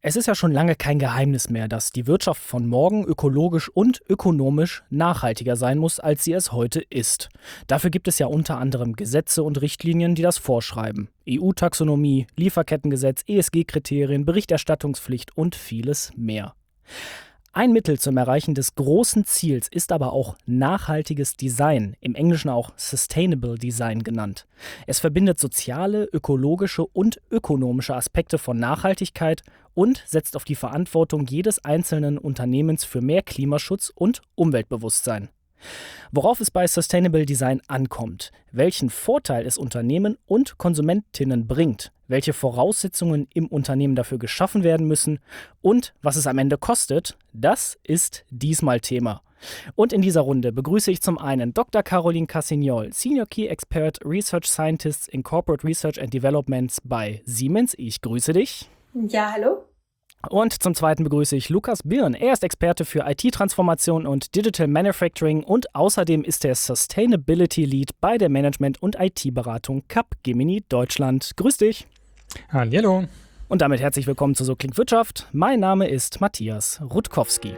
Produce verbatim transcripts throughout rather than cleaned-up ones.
Es ist ja schon lange kein Geheimnis mehr, dass die Wirtschaft von morgen ökologisch und ökonomisch nachhaltiger sein muss, als sie es heute ist. Dafür gibt es ja unter anderem Gesetze und Richtlinien, die das vorschreiben. E U-Taxonomie, Lieferkettengesetz, E S G-Kriterien, Berichterstattungspflicht und vieles mehr. Ein Mittel zum Erreichen des großen Ziels ist aber auch nachhaltiges Design, im Englischen auch Sustainable Design genannt. Es verbindet soziale, ökologische und ökonomische Aspekte von Nachhaltigkeit und setzt auf die Verantwortung jedes einzelnen Unternehmens für mehr Klimaschutz und Umweltbewusstsein. Worauf es bei Sustainable Design ankommt, welchen Vorteil es Unternehmen und Konsumentinnen bringt, welche Voraussetzungen im Unternehmen dafür geschaffen werden müssen und was es am Ende kostet, das ist diesmal Thema. Und in dieser Runde begrüße ich zum einen Doktor Caroline Cassignol, Senior Key Expert Research Scientist in Corporate Research and Developments bei Siemens. Ich grüße dich. Ja, hallo. Und zum Zweiten begrüße ich Lukas Birn. Er ist Experte für I T-Transformation und Digital Manufacturing und außerdem ist er Sustainability Lead bei der Management- und I T-Beratung Capgemini Deutschland. Grüß dich. Hallihallo. Und damit herzlich willkommen zu So klingt Wirtschaft. Mein Name ist Matthias Rutkowski.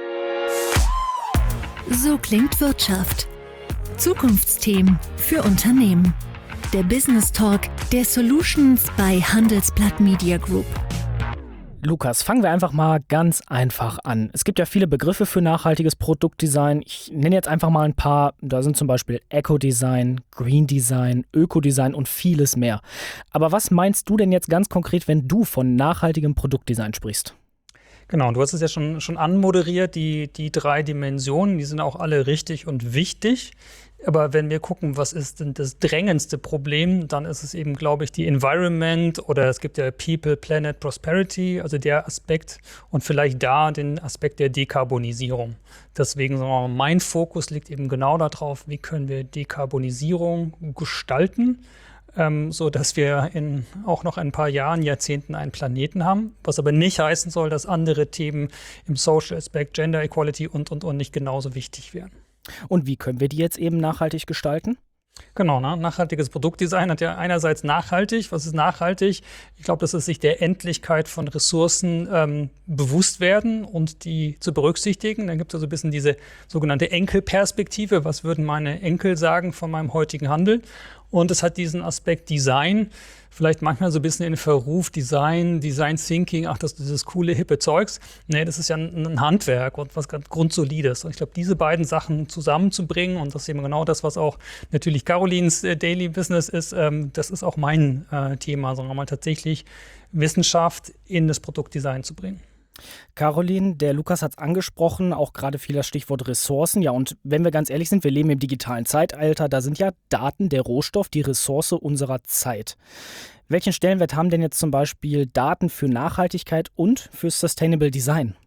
So klingt Wirtschaft. Zukunftsthemen für Unternehmen. Der Business Talk der Solutions bei Handelsblatt Media Group. Lukas, fangen wir einfach mal ganz einfach an. Es gibt ja viele Begriffe für nachhaltiges Produktdesign. Ich nenne jetzt einfach mal ein paar. Da sind zum Beispiel Eco-Design, Green Design, Ökodesign und vieles mehr. Aber was meinst du denn jetzt ganz konkret, wenn du von nachhaltigem Produktdesign sprichst? Genau, du hast es ja schon, schon anmoderiert, die, die drei Dimensionen, die sind auch alle richtig und wichtig. Aber wenn wir gucken, was ist denn das drängendste Problem, dann ist es eben, glaube ich, die Environment oder es gibt ja People, Planet, Prosperity, also der Aspekt und vielleicht da den Aspekt der Dekarbonisierung. Deswegen sagen wir mal, mein Fokus liegt eben genau darauf, wie können wir Dekarbonisierung gestalten, ähm, so dass wir in auch noch ein paar Jahren, Jahrzehnten einen Planeten haben, was aber nicht heißen soll, dass andere Themen im Social Aspect, Gender Equality und, und, und nicht genauso wichtig wären. Und wie können wir die jetzt eben nachhaltig gestalten? Genau, ne? Nachhaltiges Produktdesign hat ja einerseits nachhaltig. Was ist nachhaltig? Ich glaube, das ist sich der Endlichkeit von Ressourcen ähm, bewusst werden und die zu berücksichtigen. Dann gibt es also ein bisschen diese sogenannte Enkelperspektive. Was würden meine Enkel sagen von meinem heutigen Handeln? Und es hat diesen Aspekt Design, vielleicht manchmal so ein bisschen in Verruf, Design, Design Thinking, ach, das ist dieses coole, hippe Zeugs. Nee, das ist ja ein, ein Handwerk und was ganz Grundsolides. Und ich glaube, diese beiden Sachen zusammenzubringen, und das ist eben genau das, was auch natürlich Carolines äh, Daily Business ist, ähm, das ist auch mein äh, Thema, sagen wir mal tatsächlich Wissenschaft in das Produktdesign zu bringen. Caroline, der Lukas hat es angesprochen, auch gerade viel das Stichwort Ressourcen. Ja, und wenn wir ganz ehrlich sind, wir leben im digitalen Zeitalter, da sind ja Daten der Rohstoff, die Ressource unserer Zeit. Welchen Stellenwert haben denn jetzt zum Beispiel Daten für Nachhaltigkeit und für Sustainable Design?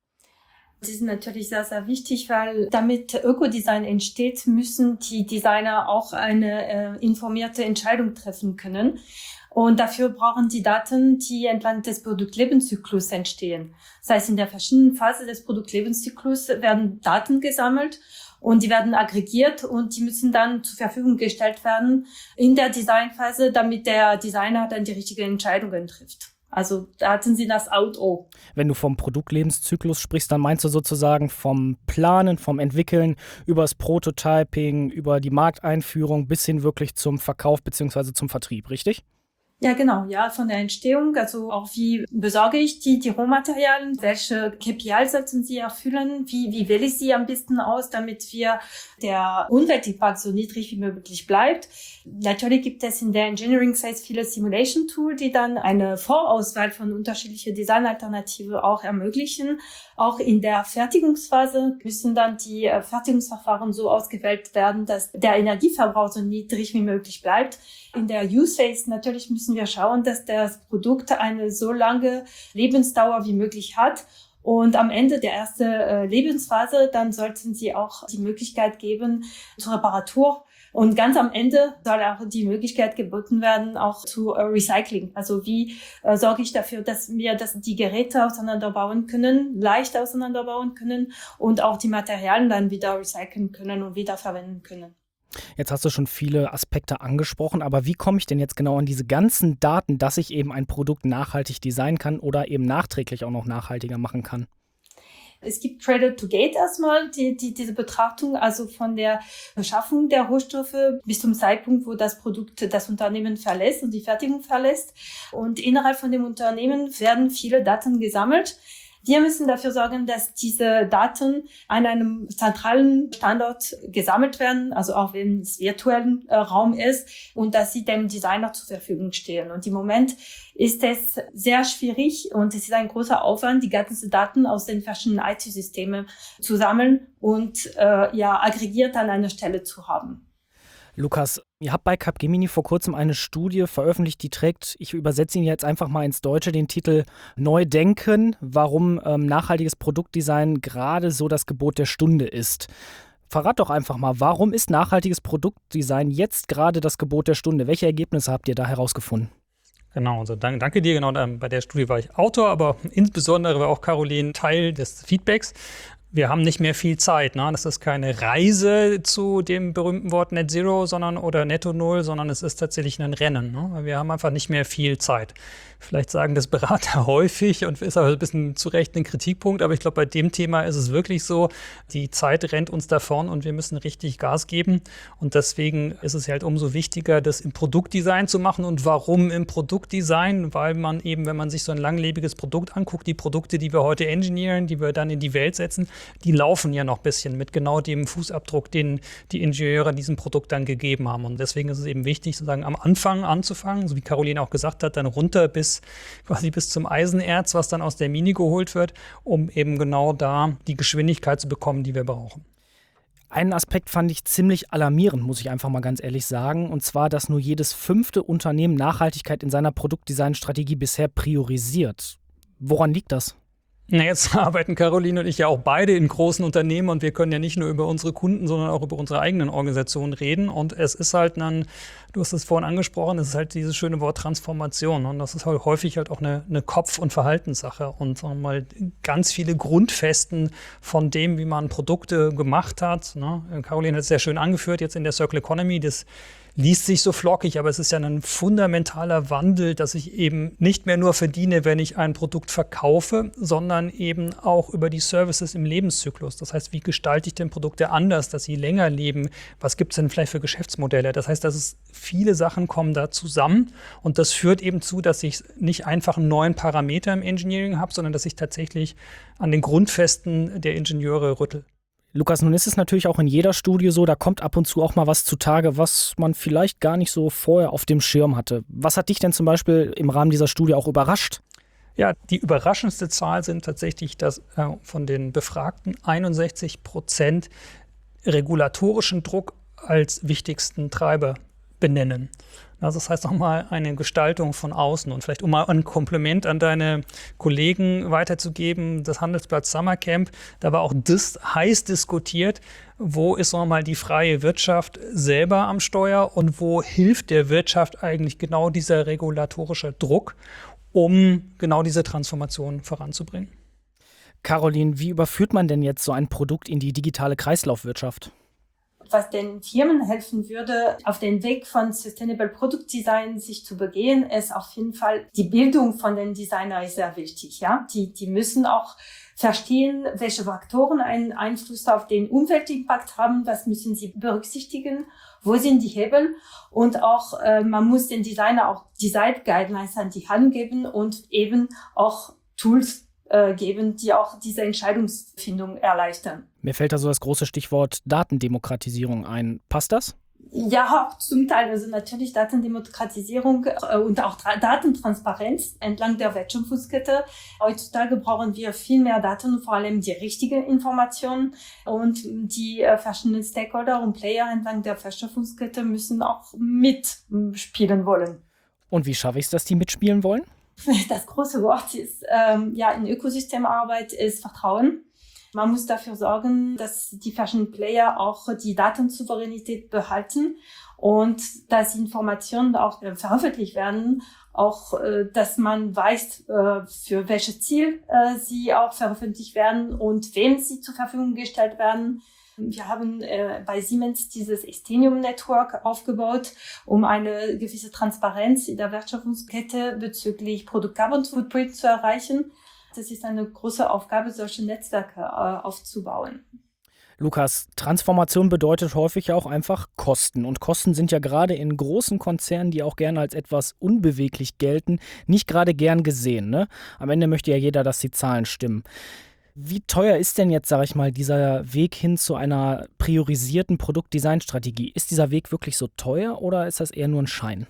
Das ist natürlich sehr, sehr wichtig, weil damit Ökodesign entsteht, müssen die Designer auch eine äh, informierte Entscheidung treffen können. Und dafür brauchen die Daten, die entlang des Produktlebenszyklus entstehen. Das heißt, in der verschiedenen Phase des Produktlebenszyklus werden Daten gesammelt und die werden aggregiert und die müssen dann zur Verfügung gestellt werden in der Designphase, damit der Designer dann die richtigen Entscheidungen trifft. Also Daten sind das A und O. Wenn du vom Produktlebenszyklus sprichst, dann meinst du sozusagen vom Planen, vom Entwickeln, über das Prototyping, über die Markteinführung bis hin wirklich zum Verkauf bzw. zum Vertrieb, richtig? Ja, genau. Ja, von der Entstehung, also auch wie besorge ich die, die Rohmaterialien, welche K P I sollten sie erfüllen, wie, wie wähle ich sie am besten aus, damit wir der Umweltimpact so niedrig wie möglich bleibt. Natürlich gibt es in der Engineering Phase viele Simulation Tools, die dann eine Vorauswahl von unterschiedlichen Designalternativen auch ermöglichen. Auch in der Fertigungsphase müssen dann die Fertigungsverfahren so ausgewählt werden, dass der Energieverbrauch so niedrig wie möglich bleibt. In der Use Phase natürlich müssen wir schauen, dass das Produkt eine so lange Lebensdauer wie möglich hat. Und am Ende der ersten äh, Lebensphase, dann sollten sie auch die Möglichkeit geben zur Reparatur. Und ganz am Ende soll auch die Möglichkeit geboten werden, auch zu äh, Recycling. Also wie äh, sorge ich dafür, dass wir das, die Geräte auseinanderbauen können, leicht auseinanderbauen können und auch die Materialien dann wieder recyceln können und wiederverwenden können. Jetzt hast du schon viele Aspekte angesprochen, aber wie komme ich denn jetzt genau an diese ganzen Daten, dass ich eben ein Produkt nachhaltig designen kann oder eben nachträglich auch noch nachhaltiger machen kann? Es gibt Cradle to Gate erstmal, die, die, diese Betrachtung, also von der Beschaffung der Rohstoffe bis zum Zeitpunkt, wo das Produkt das Unternehmen verlässt und die Fertigung verlässt. Und innerhalb von dem Unternehmen werden viele Daten gesammelt. Wir müssen dafür sorgen, dass diese Daten an einem zentralen Standort gesammelt werden, also auch wenn es virtuellen äh, Raum ist, und dass sie dem Designer zur Verfügung stehen. Und im Moment ist es sehr schwierig und es ist ein großer Aufwand, die ganzen Daten aus den verschiedenen I T-Systemen zu sammeln und äh, ja aggregiert an einer Stelle zu haben. Lukas, ihr habt bei Capgemini vor kurzem eine Studie veröffentlicht, die trägt, ich übersetze ihn jetzt einfach mal ins Deutsche, den Titel Neu denken, warum ähm, nachhaltiges Produktdesign gerade so das Gebot der Stunde ist. Verrat doch einfach mal, warum ist nachhaltiges Produktdesign jetzt gerade das Gebot der Stunde? Welche Ergebnisse habt ihr da herausgefunden? Genau, also danke, danke dir. Genau, bei der Studie war ich Autor, aber insbesondere war auch Caroline Teil des Feedbacks. Wir haben nicht mehr viel Zeit, ne? Das ist keine Reise zu dem berühmten Wort Net Zero, sondern oder Netto Null, sondern es ist tatsächlich ein Rennen, ne? Wir haben einfach nicht mehr viel Zeit. Vielleicht sagen das Berater häufig und ist aber ein bisschen zu Recht ein Kritikpunkt, aber ich glaube, bei dem Thema ist es wirklich so, die Zeit rennt uns davon und wir müssen richtig Gas geben. Und deswegen ist es halt umso wichtiger, das im Produktdesign zu machen. Und warum im Produktdesign? Weil man eben, wenn man sich so ein langlebiges Produkt anguckt, die Produkte, die wir heute engineeren, die wir dann in die Welt setzen, die laufen ja noch ein bisschen mit genau dem Fußabdruck, den die Ingenieure diesem Produkt dann gegeben haben. Und deswegen ist es eben wichtig, sozusagen am Anfang anzufangen, so wie Caroline auch gesagt hat, dann runter bis quasi bis zum Eisenerz, was dann aus der Mine geholt wird, um eben genau da die Geschwindigkeit zu bekommen, die wir brauchen. Einen Aspekt fand ich ziemlich alarmierend, muss ich einfach mal ganz ehrlich sagen, und zwar, dass nur jedes fünfte Unternehmen Nachhaltigkeit in seiner Produktdesignstrategie bisher priorisiert. Woran liegt das? Na, jetzt arbeiten Caroline und ich ja auch beide in großen Unternehmen und wir können ja nicht nur über unsere Kunden, sondern auch über unsere eigenen Organisationen reden. Und es ist halt dann, du hast es vorhin angesprochen, es ist halt dieses schöne Wort Transformation. Und das ist halt häufig halt auch eine, eine Kopf- und Verhaltenssache. Und sagen wir mal, ganz viele Grundfesten von dem, wie man Produkte gemacht hat. Ne? Caroline hat es sehr schön angeführt, jetzt in der Circle Economy, das liest sich so flockig, aber es ist ja ein fundamentaler Wandel, dass ich eben nicht mehr nur verdiene, wenn ich ein Produkt verkaufe, sondern eben auch über die Services im Lebenszyklus. Das heißt, wie gestalte ich denn Produkte anders, dass sie länger leben? Was gibt es denn vielleicht für Geschäftsmodelle? Das heißt, dass es viele Sachen kommen da zusammen und das führt eben zu, dass ich nicht einfach einen neuen Parameter im Engineering habe, sondern dass ich tatsächlich an den Grundfesten der Ingenieure rüttel. Lukas, nun ist es natürlich auch in jeder Studie so, da kommt ab und zu auch mal was zutage, was man vielleicht gar nicht so vorher auf dem Schirm hatte. Was hat dich denn zum Beispiel im Rahmen dieser Studie auch überrascht? Ja, die überraschendste Zahl sind tatsächlich, dass äh, von den Befragten einundsechzig Prozent regulatorischen Druck als wichtigsten Treiber benennen. Also das heißt nochmal eine Gestaltung von außen. Und vielleicht um mal ein Kompliment an deine Kollegen weiterzugeben, das Handelsblatt Summercamp, da war auch das heiß diskutiert, wo ist nochmal die freie Wirtschaft selber am Steuer und wo hilft der Wirtschaft eigentlich genau dieser regulatorische Druck, um genau diese Transformation voranzubringen. Caroline, wie überführt man denn jetzt so ein Produkt in die digitale Kreislaufwirtschaft? Was den Firmen helfen würde, auf den Weg von Sustainable Product Design sich zu begehen, ist auf jeden Fall die Bildung von den Designern ist sehr wichtig. Ja, die die müssen auch verstehen, welche Faktoren einen Einfluss auf den Umweltimpact haben. Was müssen sie berücksichtigen? Wo sind die Hebel? Und auch äh, man muss den Designer auch Design Guidelines an die Hand geben und eben auch Tools geben, die auch diese Entscheidungsfindung erleichtern. Mir fällt da so das große Stichwort Datendemokratisierung ein. Passt das? Ja, auch zum Teil. Also natürlich Datendemokratisierung und auch Datentransparenz entlang der Wertschöpfungskette. Heutzutage brauchen wir viel mehr Daten und vor allem die richtigen Informationen. Und die verschiedenen Stakeholder und Player entlang der Wertschöpfungskette müssen auch mitspielen wollen. Und wie schaffe ich es, dass die mitspielen wollen? Das große Wort ist, ähm, ja, in Ökosystemarbeit ist Vertrauen. Man muss dafür sorgen, dass die verschiedenen Player auch die Datensouveränität behalten und dass Informationen auch äh, veröffentlicht werden, auch, äh, dass man weiß, äh, für welches Ziel äh, sie auch veröffentlicht werden und wem sie zur Verfügung gestellt werden. Wir haben äh, bei Siemens dieses Estinium-Network aufgebaut, um eine gewisse Transparenz in der Wertschöpfungskette bezüglich Produkt-Carbon-Footprint zu erreichen. Das ist eine große Aufgabe, solche Netzwerke äh, aufzubauen. Lukas, Transformation bedeutet häufig auch einfach Kosten. Und Kosten sind ja gerade in großen Konzernen, die auch gerne als etwas unbeweglich gelten, nicht gerade gern gesehen, ne? Am Ende möchte ja jeder, dass die Zahlen stimmen. Wie teuer ist denn jetzt, sage ich mal, dieser Weg hin zu einer priorisierten Produktdesignstrategie? Ist dieser Weg wirklich so teuer oder ist das eher nur ein Schein?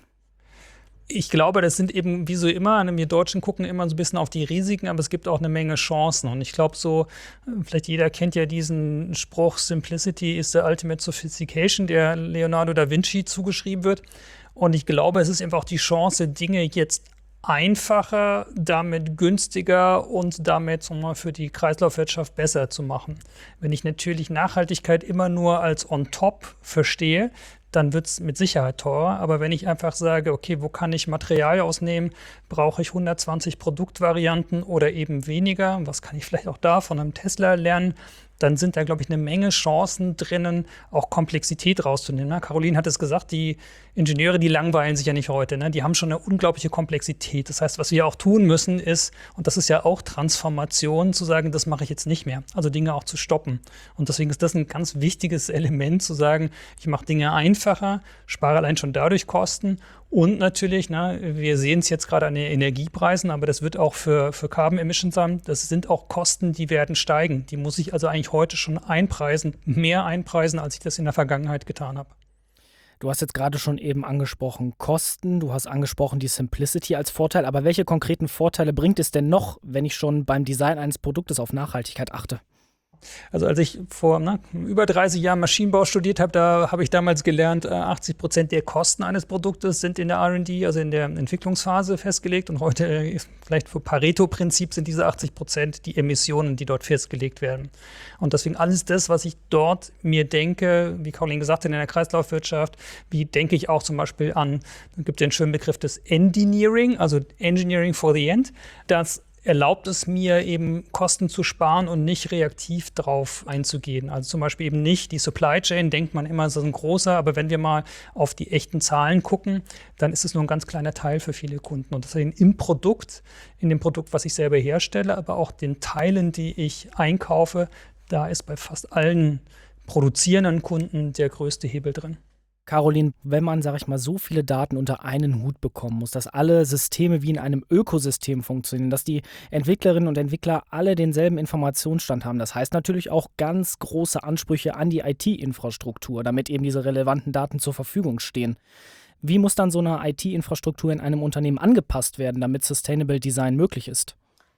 Ich glaube, das sind eben wie so immer, wir Deutschen gucken immer so ein bisschen auf die Risiken, aber es gibt auch eine Menge Chancen. Und ich glaube so, vielleicht jeder kennt ja diesen Spruch, Simplicity is the ultimate sophistication, der Leonardo da Vinci zugeschrieben wird. Und ich glaube, es ist einfach auch die Chance, Dinge jetzt einfacher, damit günstiger und damit sagen wir mal, für die Kreislaufwirtschaft besser zu machen. Wenn ich natürlich Nachhaltigkeit immer nur als on top verstehe, dann wird es mit Sicherheit teurer. Aber wenn ich einfach sage, okay, wo kann ich Material ausnehmen, brauche ich hundertzwanzig Produktvarianten oder eben weniger, was kann ich vielleicht auch da von einem Tesla lernen, dann sind da, glaube ich, eine Menge Chancen drinnen, auch Komplexität rauszunehmen. Ne? Caroline hat es gesagt, die Ingenieure, die langweilen sich ja nicht heute. Ne? Die haben schon eine unglaubliche Komplexität. Das heißt, was wir auch tun müssen, ist, und das ist ja auch Transformation, zu sagen, das mache ich jetzt nicht mehr. Also Dinge auch zu stoppen. Und deswegen ist das ein ganz wichtiges Element, zu sagen, ich mache Dinge einfacher, spare allein schon dadurch Kosten. Und natürlich, ne, wir sehen es jetzt gerade an den Energiepreisen, aber das wird auch für, für Carbon Emissions sein. Das sind auch Kosten, die werden steigen. Die muss ich also eigentlich heute schon einpreisen, mehr einpreisen, als ich das in der Vergangenheit getan habe. Du hast jetzt gerade schon eben angesprochen Kosten, du hast angesprochen die Simplicity als Vorteil, aber welche konkreten Vorteile bringt es denn noch, wenn ich schon beim Design eines Produktes auf Nachhaltigkeit achte? Also als ich vor na, über dreißig Jahren Maschinenbau studiert habe, da habe ich damals gelernt, achtzig Prozent der Kosten eines Produktes sind in der R und D, also in der Entwicklungsphase festgelegt. Und heute, vielleicht für Pareto-Prinzip, sind diese achtzig Prozent die Emissionen, die dort festgelegt werden. Und deswegen alles das, was ich dort mir denke, wie Caroline gesagt hat, in der Kreislaufwirtschaft, wie denke ich auch zum Beispiel an, es gibt den schönen Begriff des Engineering, also Engineering for the End, das erlaubt es mir eben Kosten zu sparen und nicht reaktiv drauf einzugehen. Also zum Beispiel eben nicht die Supply Chain, denkt man immer, so ein großer, aber wenn wir mal auf die echten Zahlen gucken, dann ist es nur ein ganz kleiner Teil für viele Kunden. Und deswegen im Produkt, in dem Produkt, was ich selber herstelle, aber auch den Teilen, die ich einkaufe, da ist bei fast allen produzierenden Kunden der größte Hebel drin. Caroline, wenn man, sag ich mal, so viele Daten unter einen Hut bekommen muss, dass alle Systeme wie in einem Ökosystem funktionieren, dass die Entwicklerinnen und Entwickler alle denselben Informationsstand haben, das heißt natürlich auch ganz große Ansprüche an die I T-Infrastruktur, damit eben diese relevanten Daten zur Verfügung stehen. Wie muss dann so eine I T-Infrastruktur in einem Unternehmen angepasst werden, damit Sustainable Design möglich ist?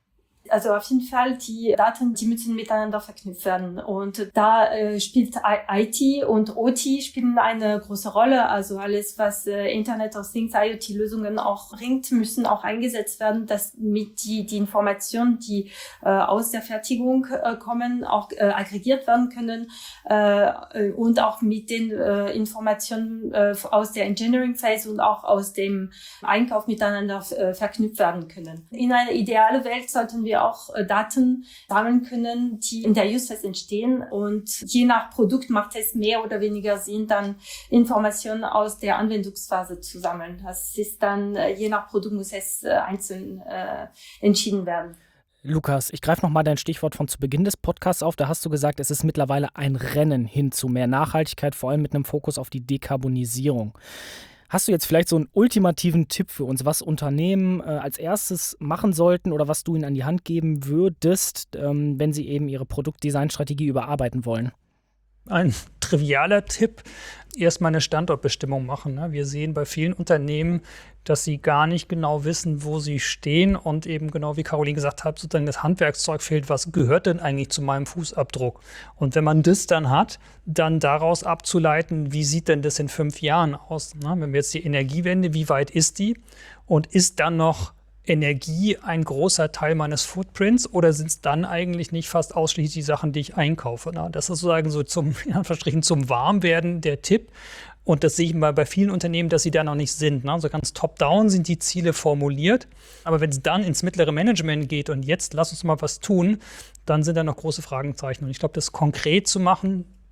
Also auf jeden Fall, die Daten, die müssen miteinander verknüpft werden. Und da äh, spielt I T und O T spielen eine große Rolle. Also alles, was äh, Internet of Things, I O T-Lösungen auch bringt, müssen auch eingesetzt werden, dass mit die, die Informationen, die äh, aus der Fertigung äh, kommen, auch äh, aggregiert werden können äh, und auch mit den äh, Informationen äh, aus der Engineering Phase und auch aus dem Einkauf miteinander äh, verknüpft werden können. In einer idealen Welt sollten wir auch äh, Daten sammeln können, die in der Use Phase entstehen. Und je nach Produkt macht es mehr oder weniger Sinn, dann Informationen aus der Anwendungsphase zu sammeln. Das ist dann, äh, je nach Produkt muss es äh, einzeln äh, entschieden werden. Lukas, ich greife nochmal dein Stichwort von zu Beginn des Podcasts auf. Da hast du gesagt, es ist mittlerweile ein Rennen hin zu mehr Nachhaltigkeit, vor allem mit einem Fokus auf die Dekarbonisierung. Hast du jetzt vielleicht so einen ultimativen Tipp für uns, was Unternehmen äh, als erstes machen sollten oder was du ihnen an die Hand geben würdest, ähm, wenn sie eben ihre Produktdesignstrategie überarbeiten wollen? Ein trivialer Tipp, erstmal eine Standortbestimmung machen. Ne? Wir sehen bei vielen Unternehmen, dass sie gar nicht genau wissen, wo sie stehen und eben genau wie Caroline gesagt hat, sozusagen das Handwerkszeug fehlt, was gehört denn eigentlich zu meinem Fußabdruck? Und wenn man das dann hat, dann daraus abzuleiten, wie sieht denn das in fünf Jahren aus? Ne? Wenn wir jetzt die Energiewende, wie weit ist die? Und ist dann noch Energie ein großer Teil meines Footprints oder sind es dann eigentlich nicht fast ausschließlich die Sachen, die ich einkaufe? Na, das ist sozusagen so zum, in Anführungsstrichen, zum Warmwerden der Tipp. Und das sehe ich mal bei vielen Unternehmen, dass sie da noch nicht sind. Ne? So ganz top-down sind die Ziele formuliert. Aber wenn es dann ins mittlere Management geht und jetzt lass uns mal was tun, dann sind da noch große Fragezeichen. Und ich glaube, das konkret zu machen,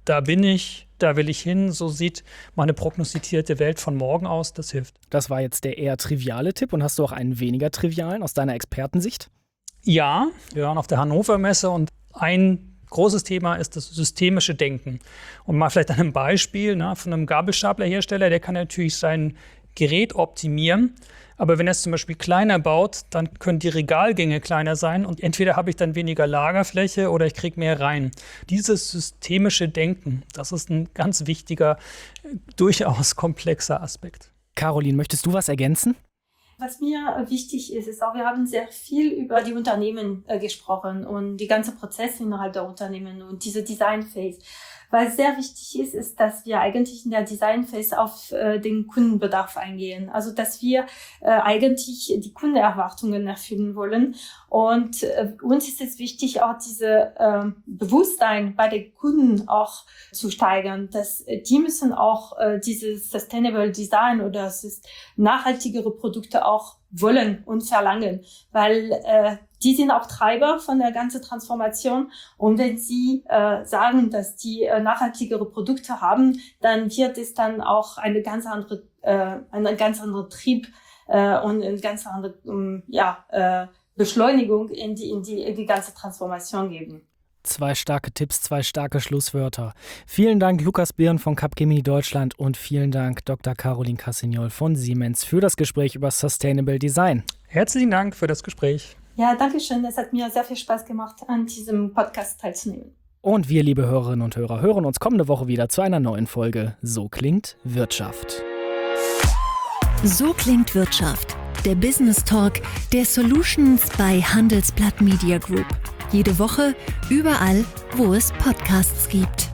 da bin ich, da will ich hin, so sieht meine prognostizierte Welt von morgen aus, das hilft. Das war jetzt der eher triviale Tipp. Und hast du auch einen weniger trivialen aus deiner Expertensicht? Ja, wir waren auf der Hannover Messe und ein großes Thema ist das systemische Denken. Und mal vielleicht an einem Beispiel, ne, von einem Gabelstaplerhersteller, der kann natürlich sein Gerät optimieren. Aber wenn er es zum Beispiel kleiner baut, dann können die Regalgänge kleiner sein und entweder habe ich dann weniger Lagerfläche oder ich kriege mehr rein. Dieses systemische Denken, das ist ein ganz wichtiger, durchaus komplexer Aspekt. Caroline, möchtest du was ergänzen? Was mir wichtig ist, ist auch, wir haben sehr viel über die Unternehmen äh, gesprochen und die ganze Prozesse innerhalb der Unternehmen und diese Design Phase. Was sehr wichtig ist, ist, dass wir eigentlich in der Design Phase auf äh, den Kundenbedarf eingehen. Also, dass wir äh, eigentlich die Kundenerwartungen erfüllen wollen. Und äh, uns ist es wichtig, auch diese äh, Bewusstsein bei den Kunden auch zu steigern, dass äh, die müssen auch äh, dieses Sustainable Design oder es ist nachhaltigere Produkte auch wollen und verlangen, weil äh, die sind auch Treiber von der ganzen Transformation. Und wenn sie äh, sagen, dass die äh, nachhaltigere Produkte haben, dann wird es dann auch eine ganz andere, äh, eine ganz andere Trieb äh, und eine ganz andere um, ja, äh, Beschleunigung in die, in die, in die ganze Transformation geben. Zwei starke Tipps, zwei starke Schlusswörter. Vielen Dank, Lukas Birn von Capgemini Deutschland und vielen Dank, Doktor Caroline Cassignol von Siemens für das Gespräch über Sustainable Design. Herzlichen Dank für das Gespräch. Ja, danke schön. Es hat mir sehr viel Spaß gemacht, an diesem Podcast teilzunehmen. Und wir, liebe Hörerinnen und Hörer, hören uns kommende Woche wieder zu einer neuen Folge So klingt Wirtschaft. So klingt Wirtschaft. Der Business Talk der Solutions bei Handelsblatt Media Group. Jede Woche, überall, wo es Podcasts gibt.